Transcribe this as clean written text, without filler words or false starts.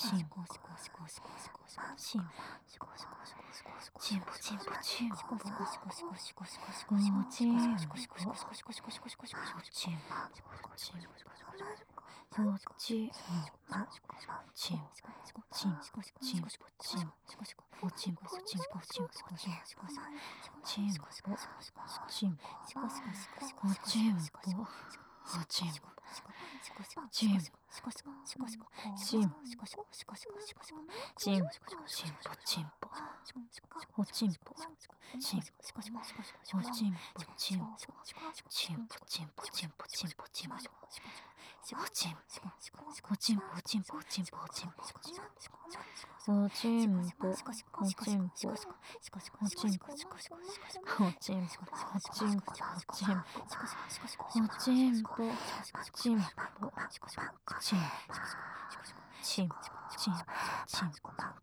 チンポチンチンポチンポチンポおチンポおチンポチンポチンチンチンチンチンポチンポチンポチンポチンチンポチンポおチンポおチンポチンチンチンチンポチンポおチンポチンおチンポチンチンポチンポチンポチンポチンポおチンおチンポおチンポおチンポおチンポおチンポおチンポおチンポおチンポおチンポおチンポおチンポおチンポおチンポチンポチンチンチンチン